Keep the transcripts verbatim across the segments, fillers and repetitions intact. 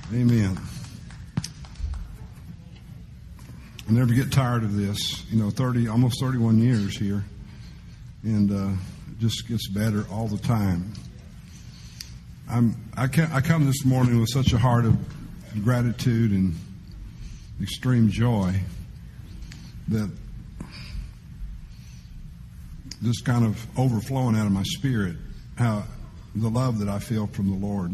Amen. I never get tired of this. You know, thirty, almost thirty-one years here, and uh, it just gets better all the time. I'm I, can, I come this morning with such a heart of gratitude and extreme joy that just kind of overflowing out of my spirit, how the love that I feel from the Lord.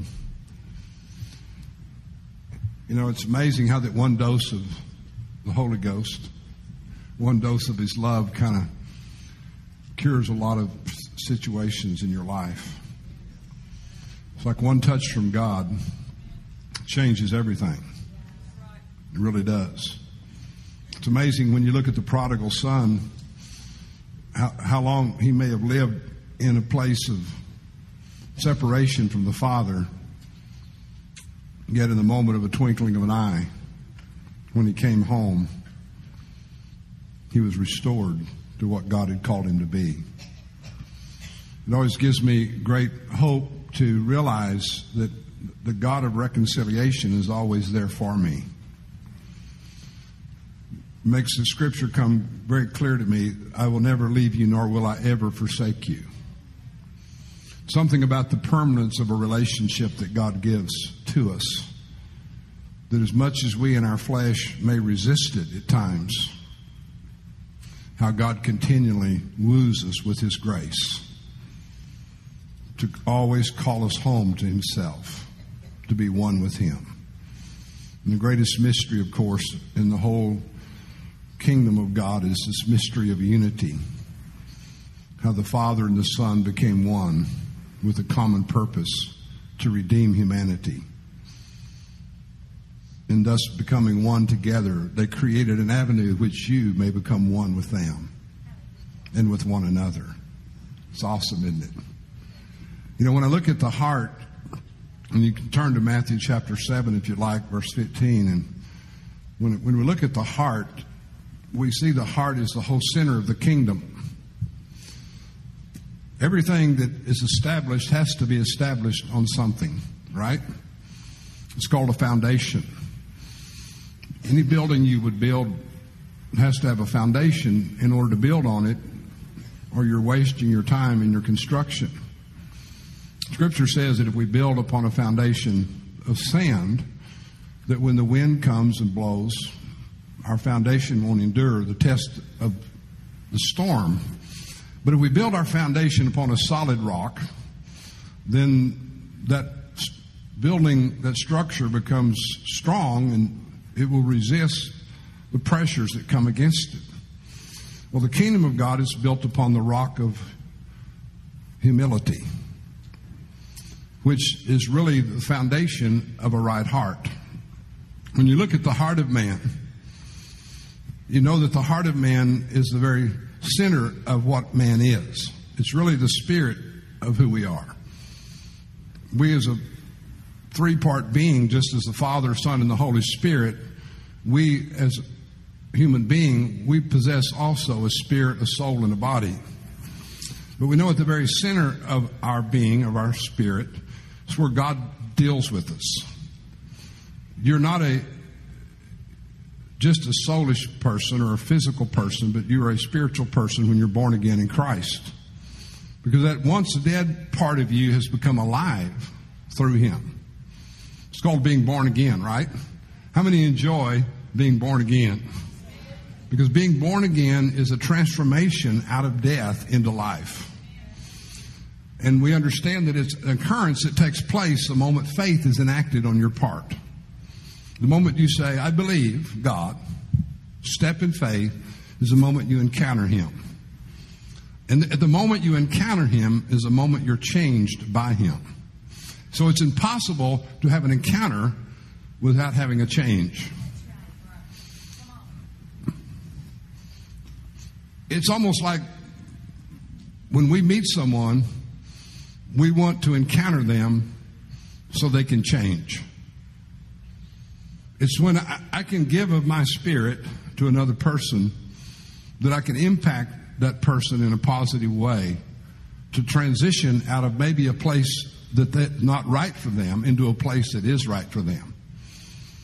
You know, it's amazing how that one dose of the Holy Ghost, one dose of His love kind of cures a lot of situations in your life. It's like one touch from God changes everything. It really does. It's amazing when you look at the prodigal son, how, how long he may have lived in a place of separation from the Father, yet in the moment of a twinkling of an eye, when he came home, he was restored to what God had called him to be. It always gives me great hope to realize that the God of reconciliation is always there for me. It makes the scripture come very clear to me, I will never leave you, nor will I ever forsake you. Something about the permanence of a relationship that God gives to us, that as much as we in our flesh may resist it at times, how God continually woos us with His grace to always call us home to Himself, to be one with Him. And the greatest mystery, of course, in the whole kingdom of God is this mystery of unity, how the Father and the Son became one with a common purpose to redeem humanity. And thus becoming one together, they created an avenue which you may become one with them and with one another. It's awesome, isn't it? You know, when I look at the heart, and you can turn to Matthew chapter seven if you like, verse fifteen, and when, when we look at the heart, we see the heart is the whole center of the kingdom. Everything that is established has to be established on something, right? It's called a foundation. Any building you would build has to have a foundation in order to build on it, or you're wasting your time in your construction. Scripture says that if we build upon a foundation of sand, that when the wind comes and blows, our foundation won't endure the test of the storm. But if we build our foundation upon a solid rock, then that building, that structure becomes strong and it will resist the pressures that come against it. Well, the kingdom of God is built upon the rock of humility, which is really the foundation of a right heart. When you look at the heart of man, you know that the heart of man is the very center of what man is. It's really the spirit of who we are. We as a three-part being, just as the Father, Son, and the Holy Spirit, we as a human being, we possess also a spirit, a soul, and a body. But we know at the very center of our being, of our spirit, is where God deals with us. You're not a just a soulish person or a physical person, but you're a spiritual person when you're born again in Christ. Because that once dead part of you has become alive through Him. It's called being born again, right? How many enjoy being born again? Because being born again is a transformation out of death into life. And we understand that it's an occurrence that takes place the moment faith is enacted on your part. The moment you say, I believe God, step in faith, is the moment you encounter Him. And at the moment you encounter Him is the moment you're changed by Him. So it's impossible to have an encounter without having a change. It's almost like when we meet someone, we want to encounter them so they can change. It's when I, I can give of my spirit to another person that I can impact that person in a positive way to transition out of maybe a place that that's not right for them into a place that is right for them.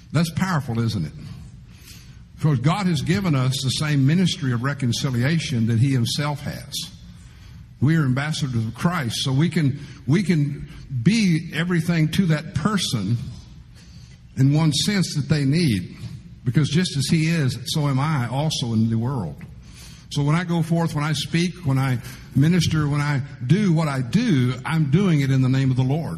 That's powerful, isn't it? Because God has given us the same ministry of reconciliation that He Himself has. We are ambassadors of Christ, so we can we can be everything to that person in one sense that they need. Because just as He is, so am I also in the world. So when I go forth, when I speak, when I minister, when I do what I do, I'm doing it in the name of the Lord.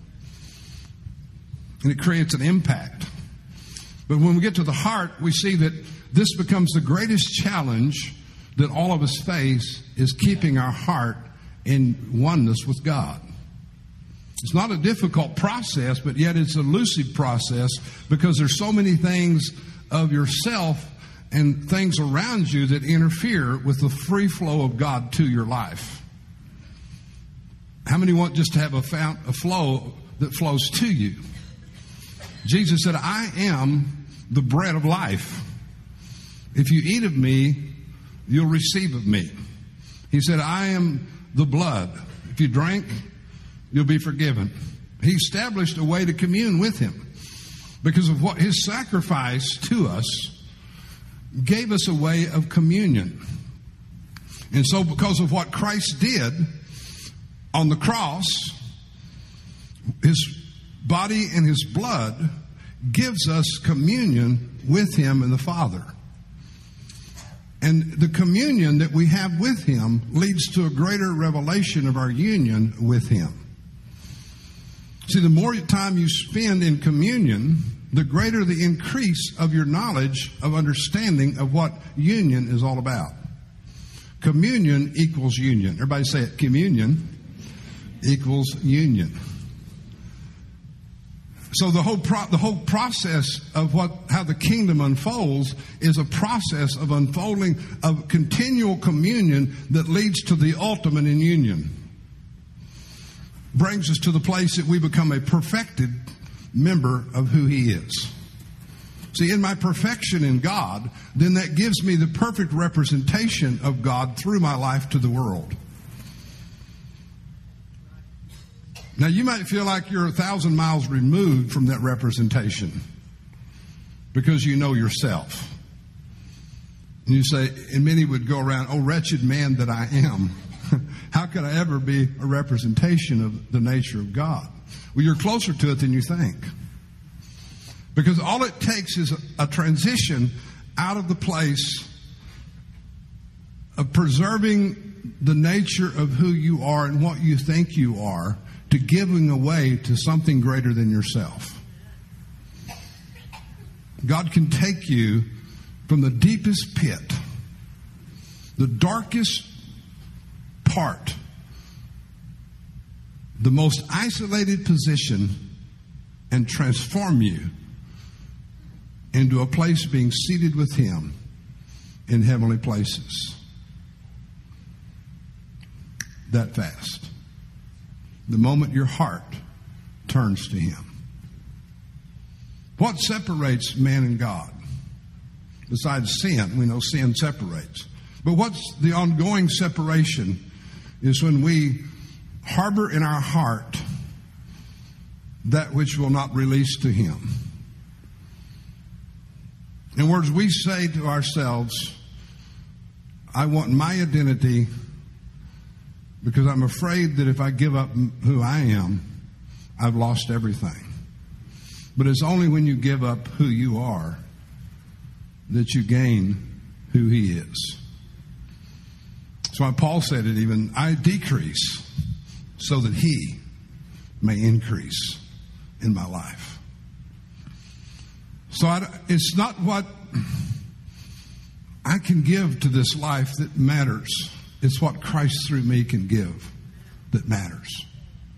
And it creates an impact. But when we get to the heart, we see that this becomes the greatest challenge that all of us face, is keeping our heart in oneness with God. It's not a difficult process, but yet it's a elusive process, because there's so many things of yourself and things around you that interfere with the free flow of God to your life. How many want just to have a, fount, a flow that flows to you? Jesus said, I am the bread of life. If you eat of me, you'll receive of me. He said, I am the blood. If you drink, you'll be forgiven. He established a way to commune with Him because of what His sacrifice to us gave us a way of communion. And so because of what Christ did on the cross, His body and His blood gives us communion with Him and the Father. And the communion that we have with Him leads to a greater revelation of our union with Him. See, the more time you spend in communion, the greater the increase of your knowledge of understanding of what union is all about. Communion equals union. Everybody say it. Communion equals union. So the whole pro- the whole process of what how the kingdom unfolds is a process of unfolding of continual communion that leads to the ultimate in union. Brings us to the place that we become a perfected member of who He is. See, in my perfection in God, then that gives me the perfect representation of God through my life to the world. Now, you might feel like you're a thousand miles removed from that representation because you know yourself. And you say, and many would go around, oh, wretched man that I am. How could I ever be a representation of the nature of God? Well, you're closer to it than you think. Because all it takes is a, a transition out of the place of preserving the nature of who you are and what you think you are to giving away to something greater than yourself. God can take you from the deepest pit, the darkest part, the most isolated position, and transform you into a place being seated with Him in heavenly places. That fast. The moment your heart turns to Him. What separates man and God? Besides sin, we know sin separates. But what's the ongoing separation is when we harbor in our heart that which will not release to Him. In words, we say to ourselves, I want my identity because I'm afraid that if I give up who I am, I've lost everything. But it's only when you give up who you are that you gain who He is. That's why Paul said it even, I decrease so that He may increase in my life. So I, it's not what I can give to this life that matters. It's what Christ through me can give that matters.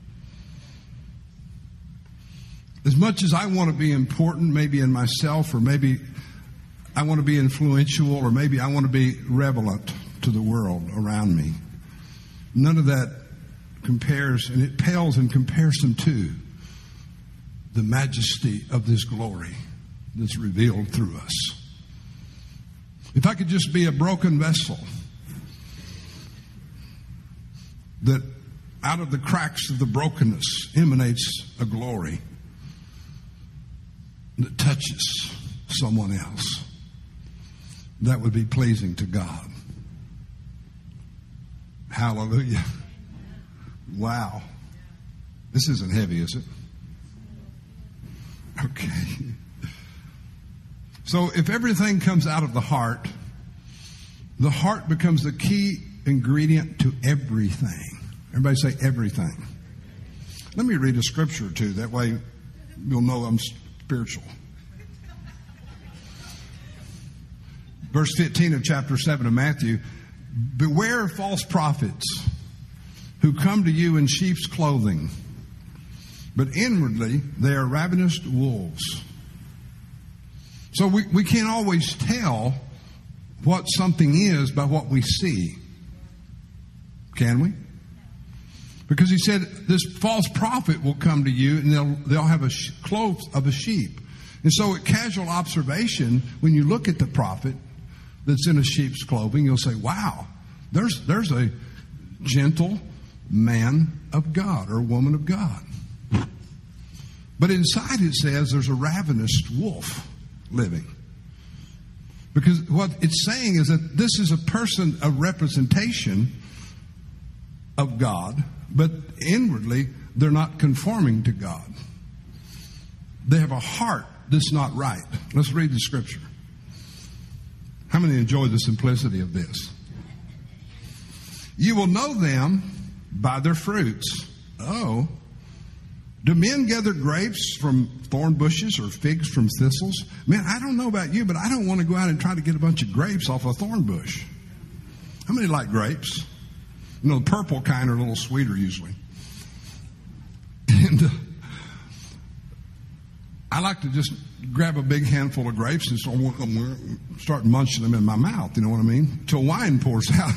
As much as I want to be important, maybe in myself, or maybe I want to be influential, or maybe I want to be relevant to the world around me, none of that compares, and it pales in comparison to the majesty of this glory that's revealed through us. If I could just be a broken vessel that out of the cracks of the brokenness emanates a glory, that touches someone else, that would be pleasing to God. Hallelujah. Wow. This isn't heavy, is it? Okay. So if everything comes out of the heart, the heart becomes the key ingredient to everything. Everybody say everything. Let me read a scripture or two. That way you'll know I'm spiritual. Verse fifteen of chapter seven of Matthew. Beware of false prophets who come to you in sheep's clothing, but inwardly they are ravenous wolves. So we, we can't always tell what something is by what we see. Can we? Because he said this false prophet will come to you and they'll, they'll have a sh- clothes of a sheep. And so at casual observation, when you look at the prophet that's in a sheep's clothing, you'll say, wow, there's, there's a gentle man of God or woman of God. But inside it says there's a ravenous wolf living. Because what it's saying is that this is a person, a representation of God, but inwardly they're not conforming to God. They have a heart that's not right. Let's read the scripture. How many enjoy the simplicity of this? You will know them by their fruits. Oh, do men gather grapes from thorn bushes or figs from thistles? Man, I don't know about you, but I don't want to go out and try to get a bunch of grapes off a thorn bush. How many like grapes? You know, the purple kind are a little sweeter usually. And uh, I like to just grab a big handful of grapes and start, start munching them in my mouth, you know what I mean? Till wine pours out.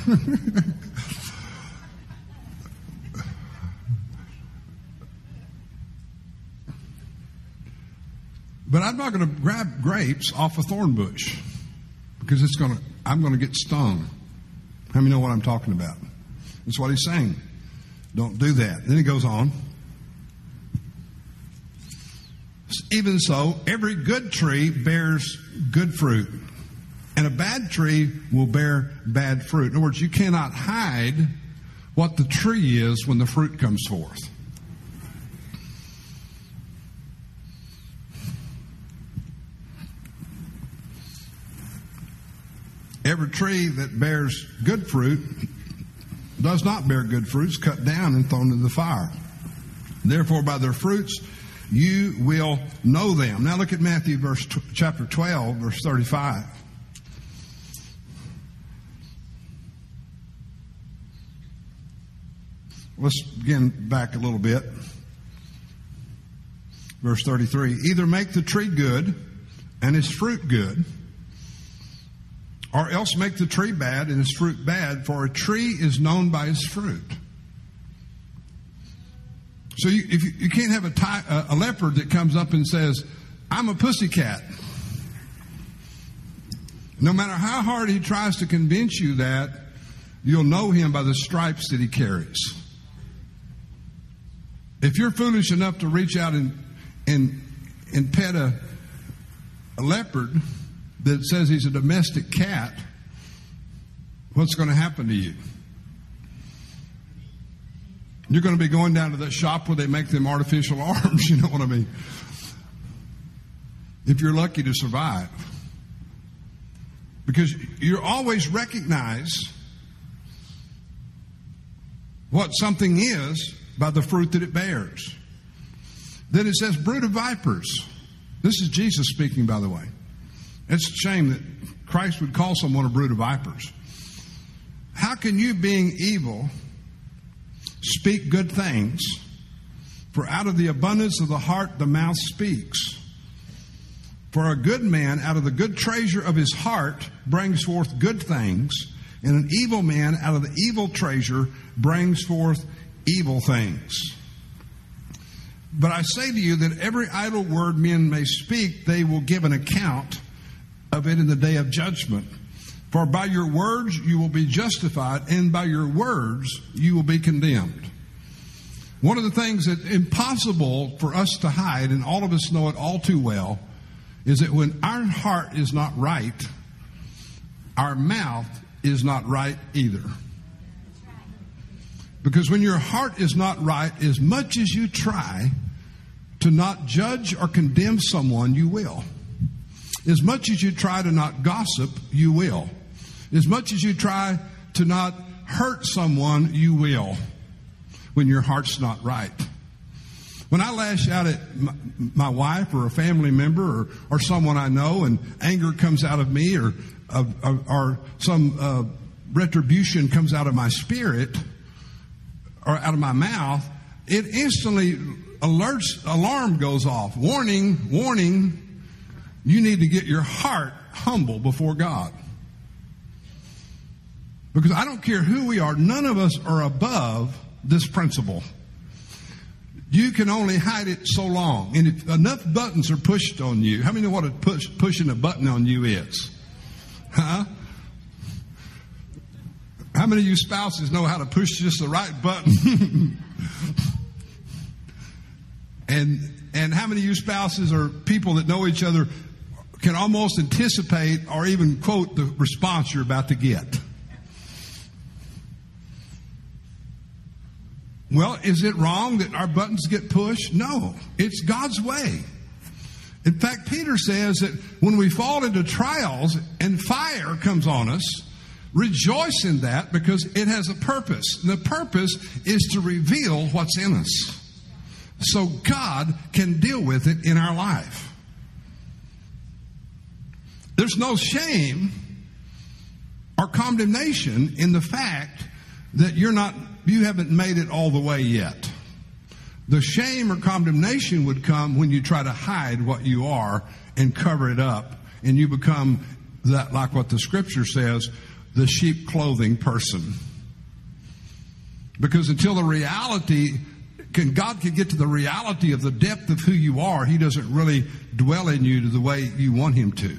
But I'm not going to grab grapes off a thorn bush because it's going to, I'm going to get stung. How many know what I'm talking about? That's what he's saying. Don't do that. Then he goes on. Even so, every good tree bears good fruit, and a bad tree will bear bad fruit. In other words, you cannot hide what the tree is when the fruit comes forth. Every tree that bears good fruit does not bear good fruits, cut down and thrown into the fire. Therefore, by their fruits you will know them. Now look at Matthew verse t- chapter twelve, verse thirty-five. Let's begin back a little bit. Verse thirty-three. Either make the tree good and its fruit good, or else make the tree bad and its fruit bad, for a tree is known by its fruit. So you, if you, you can't have a, ty, a, a leopard that comes up and says, I'm a pussycat. No matter how hard he tries to convince you that, you'll know him by the stripes that he carries. If you're foolish enough to reach out and and, and pet a, a leopard that says he's a domestic cat, what's going to happen to you? You're going to be going down to that shop where they make them artificial arms, you know what I mean? If you're lucky to survive. Because you always recognize what something is by the fruit that it bears. Then it says, brood of vipers. This is Jesus speaking, by the way. It's a shame that Christ would call someone a brood of vipers. How can you, being evil, speak good things? For out of the abundance of the heart the mouth speaks. For a good man out of the good treasure of his heart brings forth good things, and an evil man out of the evil treasure brings forth evil things. But I say to you that every idle word men may speak, they will give an account of it in the day of judgment. For by your words you will be justified, and by your words you will be condemned. One of the things that's impossible for us to hide, and all of us know it all too well, is that when our heart is not right, our mouth is not right either. Because when your heart is not right, as much as you try to not judge or condemn someone, you will. As much as you try to not gossip, you will. As much as you try to not hurt someone, you will, when your heart's not right. When I lash out at my, my wife or a family member or, or someone I know and anger comes out of me or, uh, or, or some uh, retribution comes out of my spirit or out of my mouth, it instantly alerts, alarm goes off. Warning, warning, you need to get your heart humble before God. Because I don't care who we are, none of us are above this principle. You can only hide it so long. And if enough buttons are pushed on you, how many know what a push, pushing a button on you is? Huh? How many of you spouses know how to push just the right button? and and how many of you spouses or people that know each other can almost anticipate or even quote the response you're about to get? Well, is it wrong that our buttons get pushed? No, it's God's way. In fact, Peter says that when we fall into trials and fire comes on us, rejoice in that because it has a purpose. And the purpose is to reveal what's in us so God can deal with it in our life. There's no shame or condemnation in the fact that you're not, you haven't made it all the way yet. The shame or condemnation would come when you try to hide what you are and cover it up, and you become that, like what the scripture says, the sheep clothing person. Because until the reality, can God can get to the reality of the depth of who you are, He doesn't really dwell in you to the way you want Him to.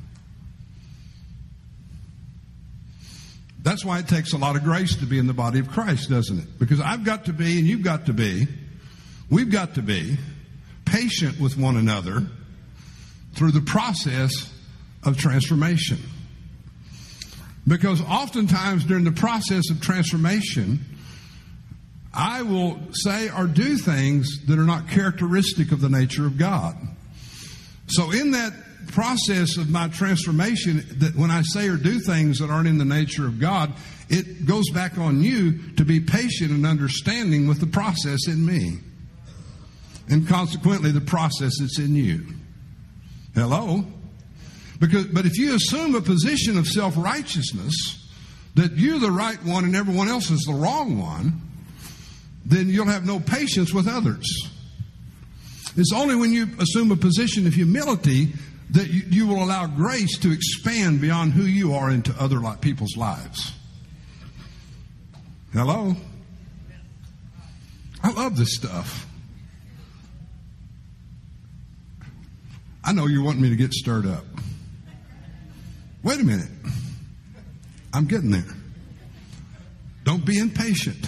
That's why it takes a lot of grace to be in the body of Christ, doesn't it? Because I've got to be, and you've got to be, we've got to be patient with one another through the process of transformation. Because oftentimes during the process of transformation, I will say or do things that are not characteristic of the nature of God. So in that process of my transformation, that when I say or do things that aren't in the nature of God, it goes back on you to be patient and understanding with the process in me. And consequently, the process that's in you. Hello? Because, but if you assume a position of self-righteousness, that you're the right one and everyone else is the wrong one, then you'll have no patience with others. It's only when you assume a position of humility that you, you will allow grace to expand beyond who you are into other people's lives. Hello? I love this stuff. I know you're wanting me to get stirred up. Wait a minute. I'm getting there. Don't be impatient.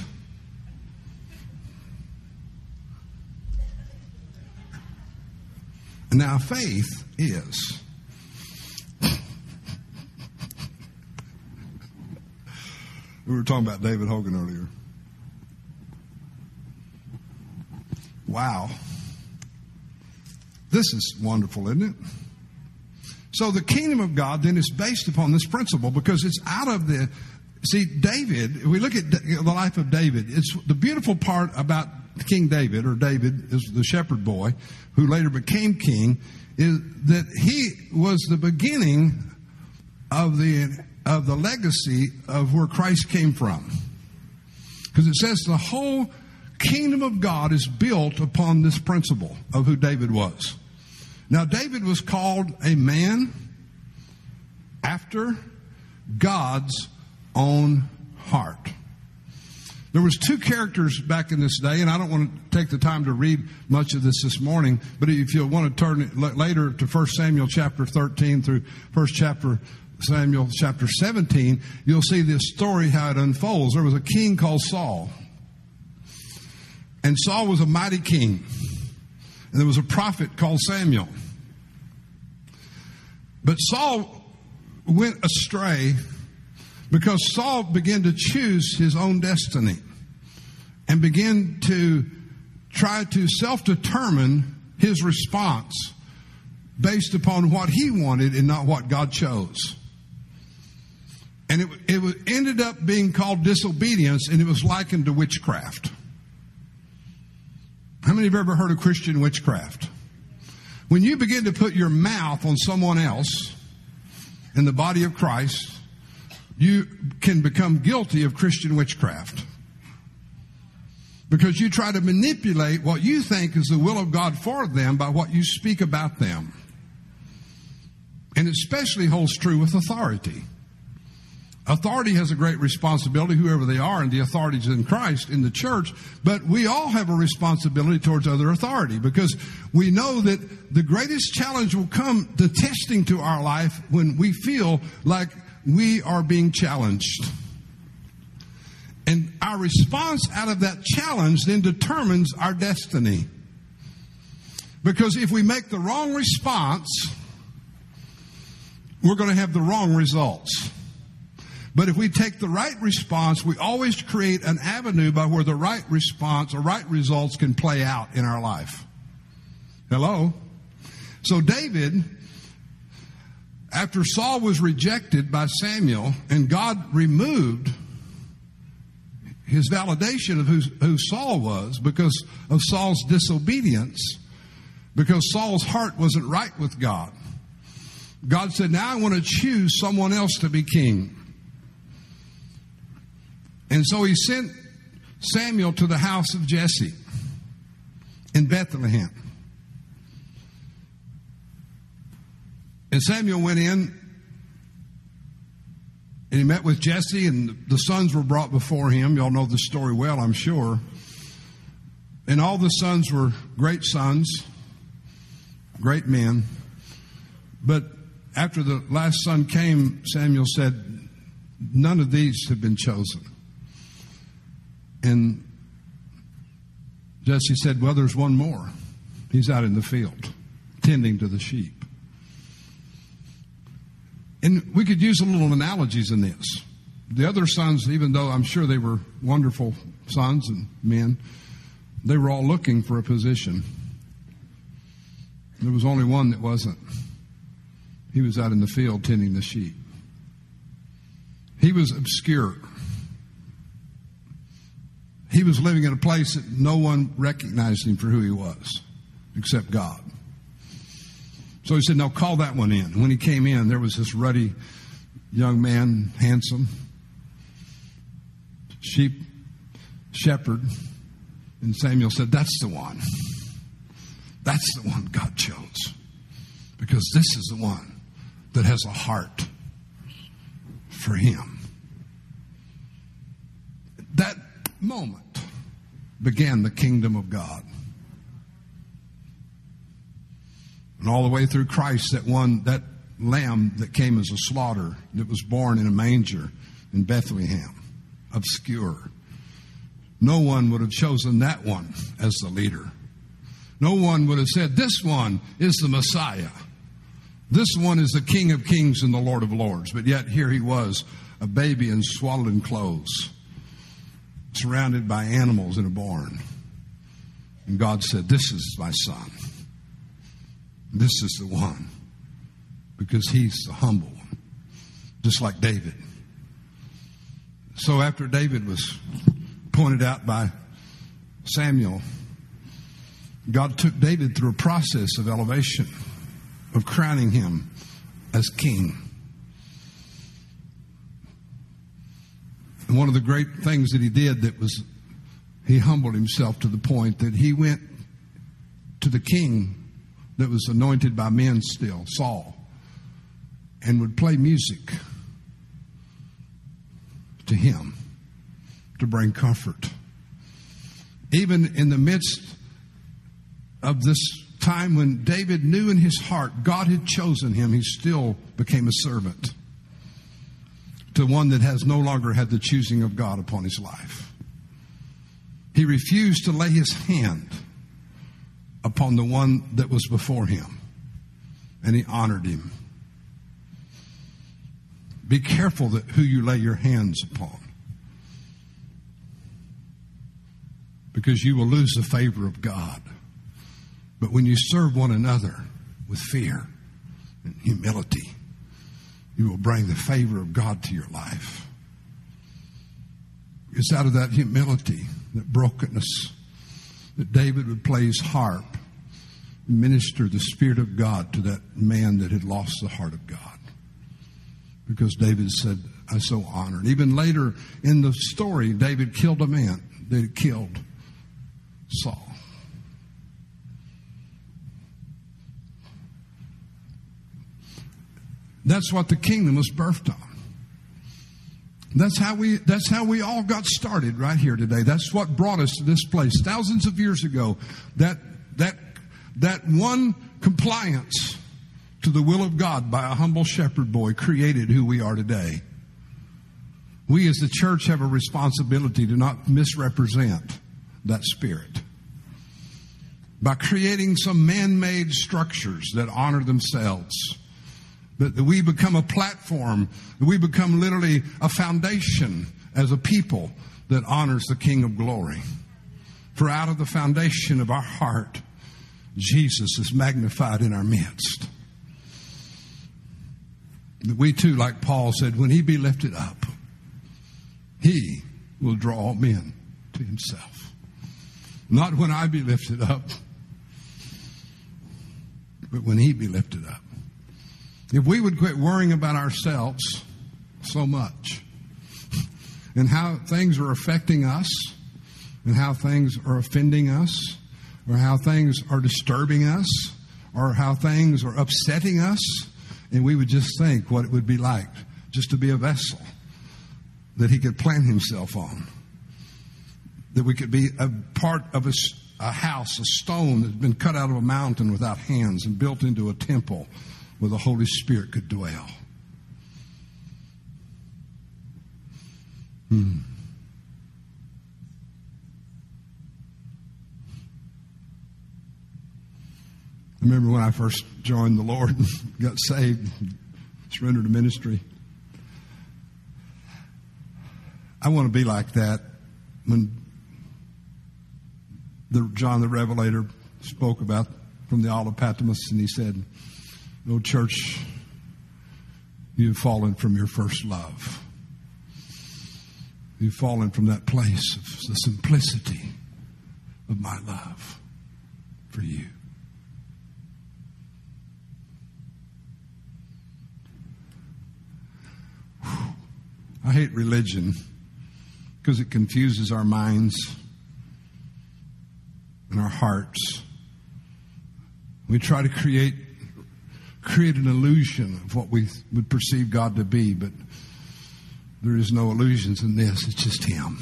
Now, faith is we were talking about David Hogan earlier. Wow. This is wonderful, isn't it? So the kingdom of God then is based upon this principle because it's out of the... See, David, if we look at the life of David, it's the beautiful part about King David, or David is the shepherd boy who later became king, is that he was the beginning of the of the legacy of where Christ came from. Because it says the whole kingdom of God is built upon this principle of who David was. Now, David was called a man after God's own heart. There was two characters back in this day, and I don't want to take the time to read much of this this morning, but if you want to turn it later to First Samuel chapter thirteen through First chapter Samuel chapter seventeen, you'll see this story, how it unfolds. There was a king called Saul, and Saul was a mighty king, and there was a prophet called Samuel. But Saul went astray because Saul began to choose his own destiny and began to try to self-determine his response based upon what he wanted and not what God chose. And it, it ended up being called disobedience, and it was likened to witchcraft. How many have ever heard of Christian witchcraft? When you begin to put your mouth on someone else in the body of Christ, you can become guilty of Christian witchcraft. Because you try to manipulate what you think is the will of God for them by what you speak about them. And it especially holds true with authority. Authority has a great responsibility, whoever they are, and the authorities in Christ, in the church. But we all have a responsibility towards other authority, because we know that the greatest challenge will come to testing to our life when we feel like we are being challenged. And our response out of that challenge then determines our destiny. Because if we make the wrong response, we're going to have the wrong results. But if we take the right response, we always create an avenue by where the right response or right results can play out in our life. Hello? So David, after Saul was rejected by Samuel and God removed his validation of who, who Saul was because of Saul's disobedience, because Saul's heart wasn't right with God, God said, now I want to choose someone else to be king. And so he sent Samuel to the house of Jesse in Bethlehem. And Samuel went in and he met with Jesse, and the sons were brought before him. Y'all know the story well, I'm sure. And all the sons were great sons, great men. But after the last son came, Samuel said, none of these have been chosen. And Jesse said, well, there's one more. He's out in the field, tending to the sheep. And we could use a little analogies in this. The other sons, even though I'm sure they were wonderful sons and men, they were all looking for a position. There was only one that wasn't. He was out in the field tending the sheep. He was obscure. He was living in a place that no one recognized him for who he was, except God. So he said, no, call that one in. And when he came in, there was this ruddy young man, handsome, sheep shepherd. And Samuel said, that's the one. That's the one God chose. Because this is the one that has a heart for him. That moment began the kingdom of God. And all the way through Christ, that one, that lamb that came as a slaughter, that was born in a manger in Bethlehem, obscure. No one would have chosen that one as the leader. No one would have said, this one is the Messiah. This one is the King of Kings and the Lord of Lords. But yet here he was, a baby in swaddling clothes, surrounded by animals in a barn. And God said, this is my son. This is the one. Because he's the humble one. Just like David. So after David was pointed out by Samuel, God took David through a process of elevation, of crowning him as king. And one of the great things that he did that was, he humbled himself to the point that he went to the king that was anointed by men still, Saul, and would play music to him to bring comfort. Even in the midst of this time when David knew in his heart God had chosen him, he still became a servant to one that has no longer had the choosing of God upon his life. He refused to lay his hand upon the one that was before him, and he honored him be careful that who you lay your hands upon, because you will lose the favor of God. But when you serve one another with fear and humility, you will bring the favor of God to your life. It's out of that humility, that brokenness, that David would play his harp and minister the Spirit of God to that man that had lost the heart of God. Because David said, I so honored. Even later in the story, David killed a man that had killed Saul. That's what the kingdom was birthed on. That's how we, that's how we all got started right here today. That's what brought us to this place. Thousands of years ago, that, that, that one compliance to the will of God by a humble shepherd boy created who we are today. We as the church have a responsibility to not misrepresent that spirit by creating some man-made structures that honor themselves. That we become a platform, that we become literally a foundation as a people that honors the King of Glory. For out of the foundation of our heart, Jesus is magnified in our midst. That we too, like Paul said, when he be lifted up, he will draw all men to himself. Not when I be lifted up, but when he be lifted up. If we would quit worrying about ourselves so much and how things are affecting us and how things are offending us or how things are disturbing us or how things are upsetting us, and we would just think what it would be like just to be a vessel that he could plant himself on, that we could be a part of a, a house, a stone that's been cut out of a mountain without hands and built into a temple where the Holy Spirit could dwell. Hmm. I remember when I first joined the Lord and got saved, surrendered to ministry. I want to be like that. When the, John the Revelator spoke about from the Isle of Patmos, and he said, "Oh, church, you've fallen from your first love. You've fallen from that place of the simplicity of my love for you." Whew. I hate religion because it confuses our minds and our hearts. We try to create create an illusion of what we would perceive God to be, but there is no illusions in this. It's just Him.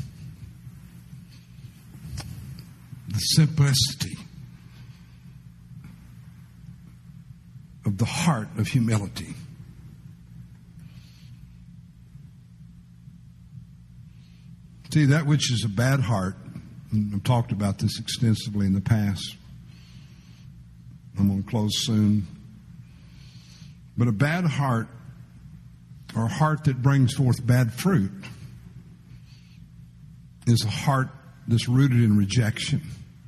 The simplicity of the heart of humility. See, that which is a bad heart, and I've talked about this extensively in the past. I'm going to close soon. But a bad heart, or a heart that brings forth bad fruit, is a heart that's rooted in rejection.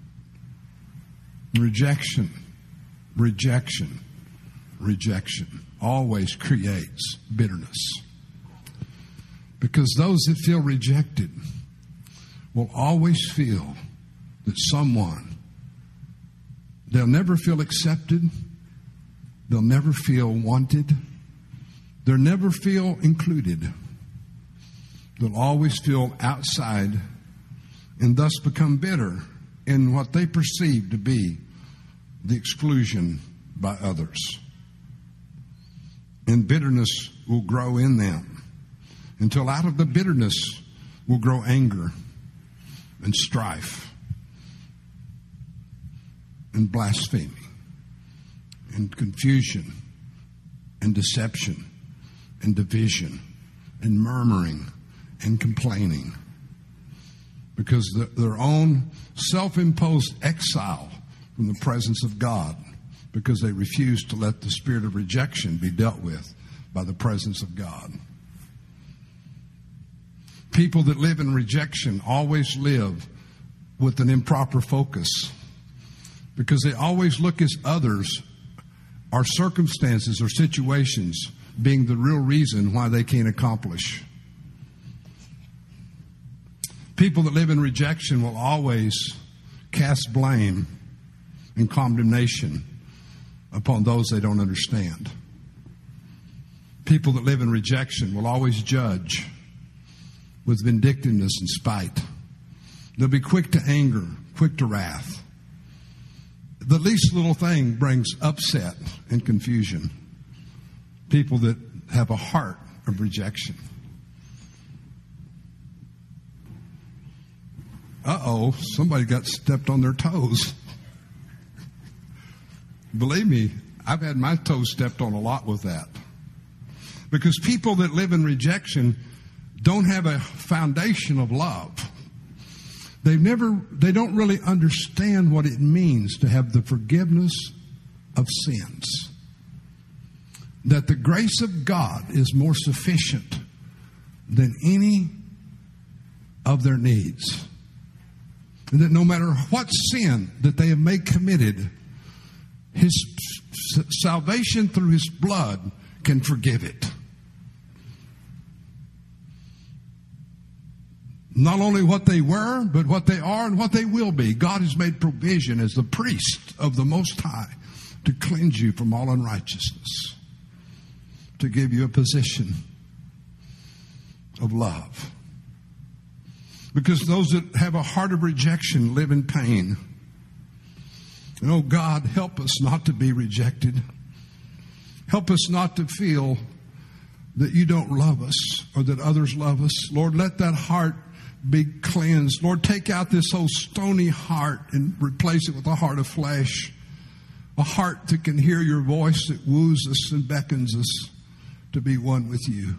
Rejection, rejection, rejection always creates bitterness. Because those that feel rejected will always feel that someone, they'll never feel accepted. They'll never feel wanted. They'll never feel included. They'll always feel outside and thus become bitter in what they perceive to be the exclusion by others. And bitterness will grow in them until out of the bitterness will grow anger and strife and blasphemy and confusion and deception and division and murmuring and complaining, because the, their own self-imposed exile from the presence of God, because they refuse to let the spirit of rejection be dealt with by the presence of God. People that live in rejection always live with an improper focus because they always look at others or circumstances or situations being the real reason why they can't accomplish. People that live in rejection will always cast blame and condemnation upon those they don't understand. People that live in rejection will always judge with vindictiveness and spite. They'll be quick to anger, quick to wrath. The least little thing brings upset and confusion. People that have a heart of rejection. Uh-oh, somebody got stepped on their toes. Believe me, I've had my toes stepped on a lot with that. Because people that live in rejection don't have a foundation of love. They've never, they don't really understand what it means to have the forgiveness of sins. That the grace of God is more sufficient than any of their needs. And that no matter what sin that they have made committed, His salvation through His blood can forgive it. Not only what they were, but what they are and what they will be. God has made provision as the priest of the Most High to cleanse you from all unrighteousness, to give you a position of love. Because those that have a heart of rejection live in pain. And oh God, help us not to be rejected. Help us not to feel that you don't love us or that others love us. Lord, let that heart be cleansed. Lord, take out this old stony heart and replace it with a heart of flesh. A heart that can hear your voice, that woos us and beckons us to be one with you.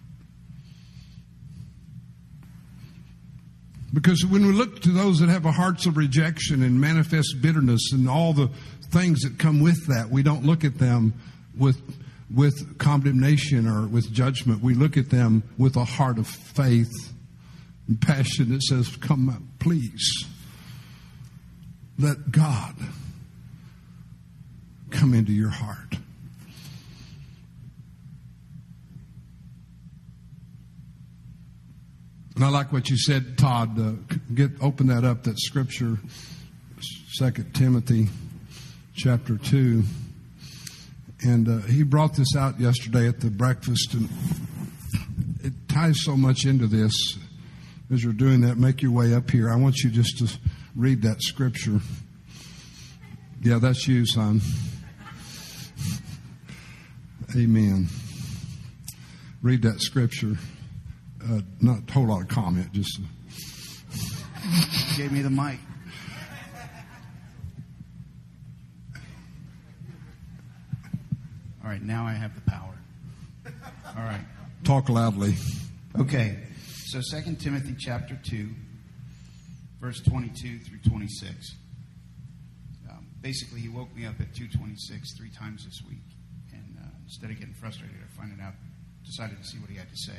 Because when we look to those that have a hearts of rejection and manifest bitterness and all the things that come with that, we don't look at them with with condemnation or with judgment. We look at them with a heart of faith and passion that says, come, please, let God come into your heart. And I like what you said, Todd. Uh, get open that up, that scripture, Second Timothy chapter two. And uh, he brought this out yesterday at the breakfast, and it ties so much into this. As you're doing that, make your way up here. I want you just to read that scripture. Yeah, that's you, son. Amen. Read that scripture. Uh, not a whole lot of comment, just... Gave me the mic. All right, now I have the power. All right. Talk loudly. Okay, so Second Timothy chapter two, verse twenty-two through twenty-six. Um, basically, he woke me up at two twenty-six three times this week. And uh, instead of getting frustrated or finding out, decided to see what he had to say.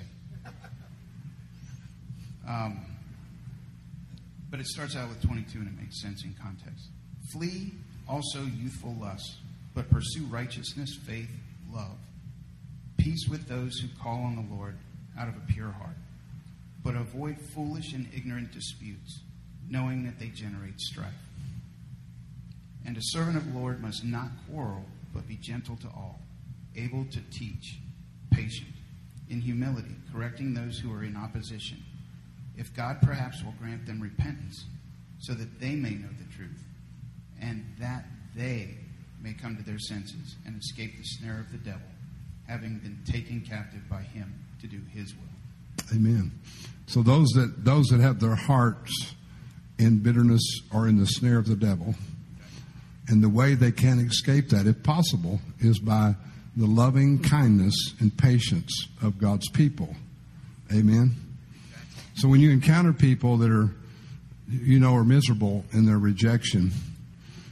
Um, but it starts out with twenty-two, and it makes sense in context. Flee also youthful lusts, but pursue righteousness, faith, love, peace with those who call on the Lord out of a pure heart. But avoid foolish and ignorant disputes, knowing that they generate strife. And a servant of the Lord must not quarrel, but be gentle to all, able to teach, patient, in humility, correcting those who are in opposition, if God perhaps will grant them repentance, so that they may know the truth, and that they may come to their senses and escape the snare of the devil, having been taken captive by him to do his will. Amen. So those that those that have their hearts in bitterness are in the snare of the devil. And the way they can escape that, if possible, is by the loving kindness and patience of God's people. Amen. So when you encounter people that are, you know, are miserable in their rejection,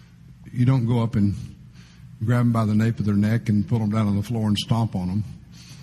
you don't go up and grab them by the nape of their neck and pull them down on the floor and stomp on them.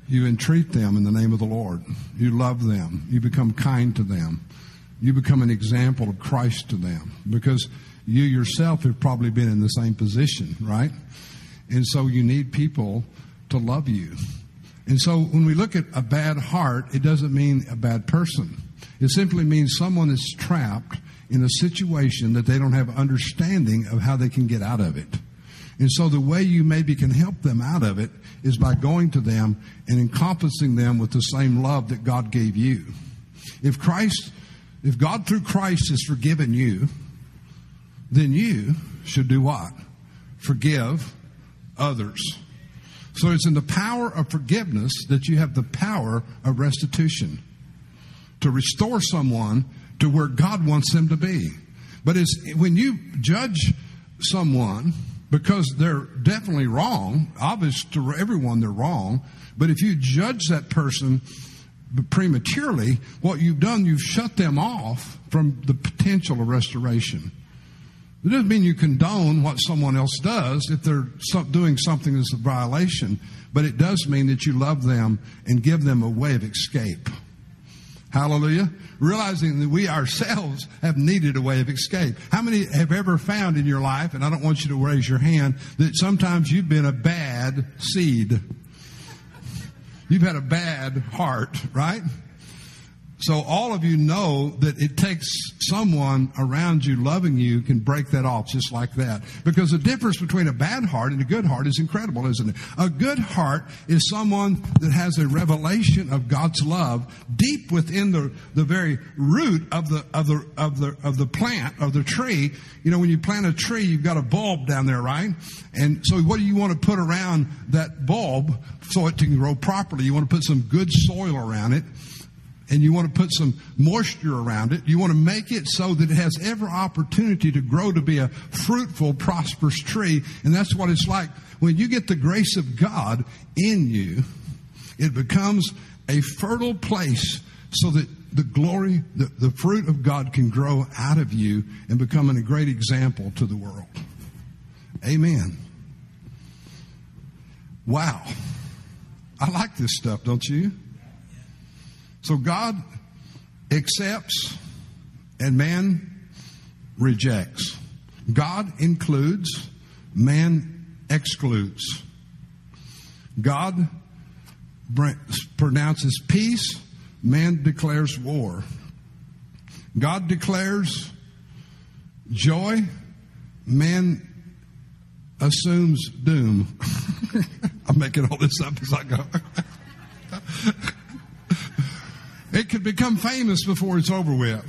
You entreat them in the name of the Lord. You love them. You become kind to them. You become an example of Christ to them, because you yourself have probably been in the same position, right? And so you need people to love you. And so when we look at a bad heart, it doesn't mean a bad person. It simply means someone is trapped in a situation that they don't have understanding of how they can get out of it. And so the way you maybe can help them out of it is by going to them and encompassing them with the same love that God gave you. If Christ, if God through Christ has forgiven you, then you should do what? Forgive others. So it's in the power of forgiveness that you have the power of restitution, to restore someone to where God wants them to be. But it's when you judge someone because they're definitely wrong, obvious to everyone they're wrong, but if you judge that person prematurely, what you've done, you've shut them off from the potential of restoration. It doesn't mean you condone what someone else does if they're doing something that's a violation, but it does mean that you love them and give them a way of escape. Hallelujah. Realizing that we ourselves have needed a way of escape. How many have ever found in your life, and I don't want you to raise your hand, that sometimes you've been a bad seed? You've had a bad heart, right? So all of you know that it takes someone around you loving you can break that off just like that. Because the difference between a bad heart and a good heart is incredible, isn't it? A good heart is someone that has a revelation of God's love deep within the, the very root of the of the of the of the plant, of the tree. You know, when you plant a tree, you've got a bulb down there, right? And so what do you want to put around that bulb so it can grow properly? You want to put some good soil around it. And you want to put some moisture around it. You want to make it so that it has every opportunity to grow to be a fruitful, prosperous tree. And that's what it's like. When you get the grace of God in you, it becomes a fertile place so that the glory, the, the fruit of God can grow out of you and become a great example to the world. Amen. Wow. I like this stuff, don't you? So God accepts and man rejects. God includes, man excludes. God pronounces peace, man declares war. God declares joy, man assumes doom. I'm making all this up as I go. It could become famous before it's over with.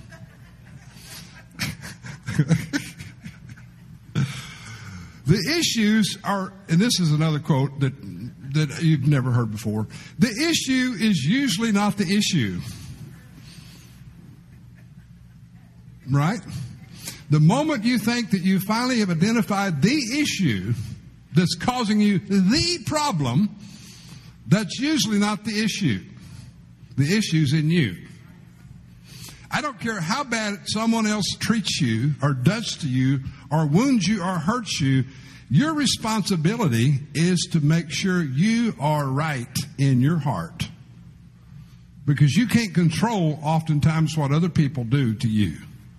The issues are, and this is another quote that, that you've never heard before. The issue is usually not the issue. Right? The moment you think that you finally have identified the issue that's causing you the problem, that's usually not the issue. The issue's in you. I don't care how bad someone else treats you or does to you or wounds you or hurts you. Your responsibility is to make sure you are right in your heart. Because you can't control oftentimes what other people do to you.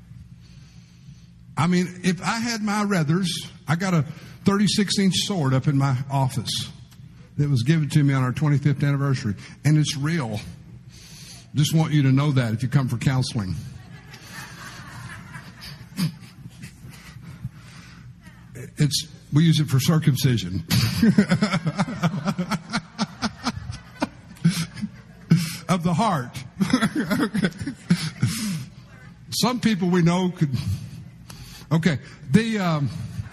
I mean, if I had my ruthers, I got a thirty-six inch sword up in my office that was given to me on our twenty-fifth anniversary. And it's real. Just want you to know that if you come for counseling. It's we use it for circumcision. Of the heart. Some people we know could. Okay, the um,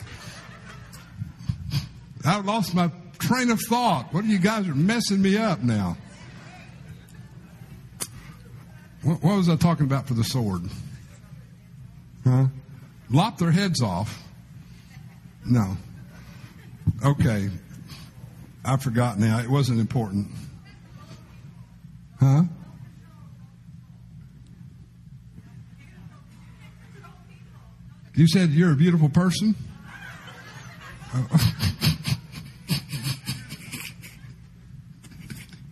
I lost my train of thought. What are you guys are messing me up now? What, what was I talking about for the sword? Huh? Lop their heads off. No. Okay. I forgot now. It wasn't important. Huh? You said you're a beautiful person? Oh.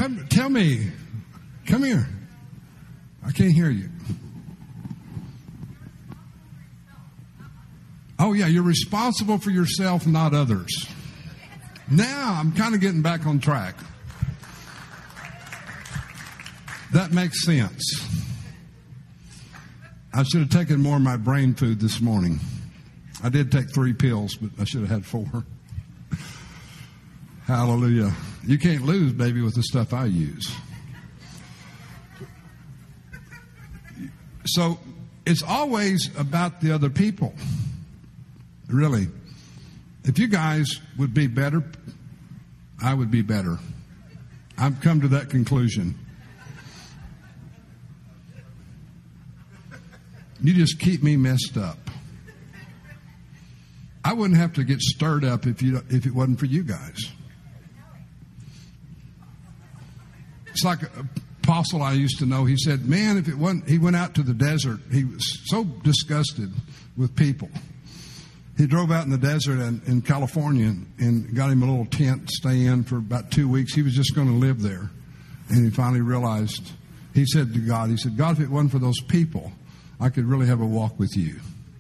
come, tell me. Come here. I can't hear you. Oh, yeah, you're responsible for yourself, not others. Now I'm kind of getting back on track. That makes sense. I should have taken more of my brain food this morning. I did take three pills, but I should have had four. Hallelujah. You can't lose, baby, with the stuff I use. So it's always about the other people. Really. If you guys would be better, I would be better. I've come to that conclusion. You just keep me messed up. I wouldn't have to get stirred up if you if it wasn't for you guys. It's like an apostle I used to know. He said, man, if it wasn't, he went out to the desert. He was so disgusted with people. He drove out in the desert in, in California and, and got him a little tent to stay in for about two weeks. He was just going to live there. And he finally realized, he said to God, he said, God, if it wasn't for those people, I could really have a walk with you.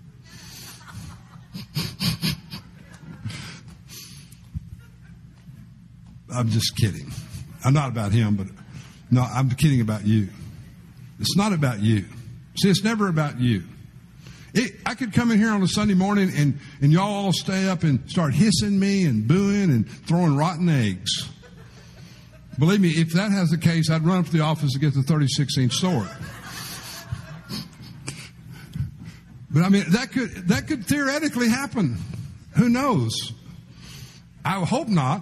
I'm just kidding. I'm not about him, but no, I'm kidding about you. It's not about you. See, it's never about you. It, I could come in here on a Sunday morning and, and y'all all stay up and start hissing me and booing and throwing rotten eggs. Believe me, if that has the case, I'd run up to the office to get the thirty-six inch sword. But I mean, that could that could theoretically happen. Who knows? I hope not.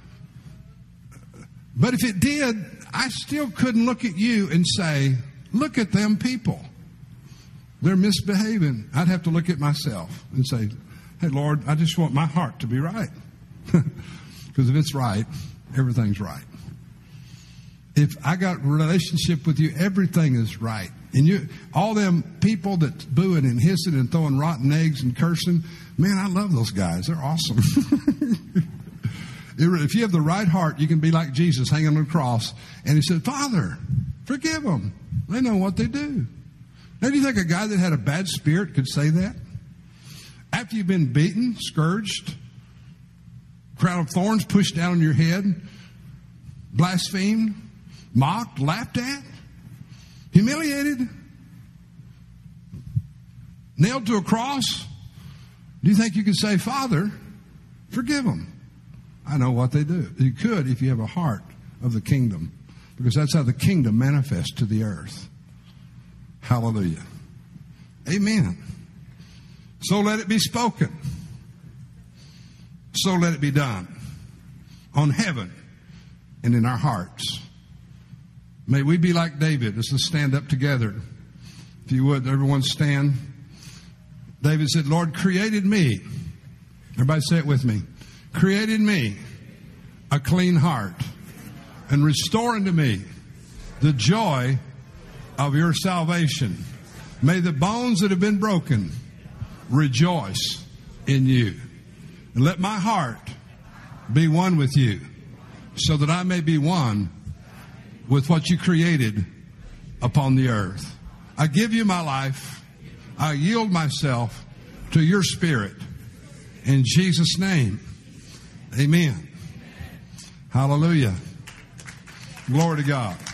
But if it did, I still couldn't look at you and say, look at them people. They're misbehaving. I'd have to look at myself and say, hey, Lord, I just want my heart to be right. Because if it's right, everything's right. If I got a relationship with you, everything is right. And you, all them people that's booing and hissing and throwing rotten eggs and cursing, man, I love those guys. They're awesome. If you have the right heart, you can be like Jesus hanging on the cross. And he said, Father, forgive them. They know what they do. Now, do you think a guy that had a bad spirit could say that? After you've been beaten, scourged, crown of thorns pushed down on your head, blasphemed, mocked, laughed at, humiliated, nailed to a cross, do you think you could say, Father, forgive them? I know what they do. You could if you have a heart of the kingdom, because that's how the kingdom manifests to the earth. Hallelujah. Amen. So let it be spoken. So let it be done on heaven and in our hearts. May we be like David. Let's just stand up together. If you would, everyone stand. David said, Lord, created me. Everybody say it with me. Created me a clean heart and restore unto me the joy of your salvation. May the bones that have been broken rejoice in you. And let my heart be one with you so that I may be one with what you created upon the earth. I give you my life. I yield myself to your spirit. In Jesus' name, amen. Hallelujah. Glory to God.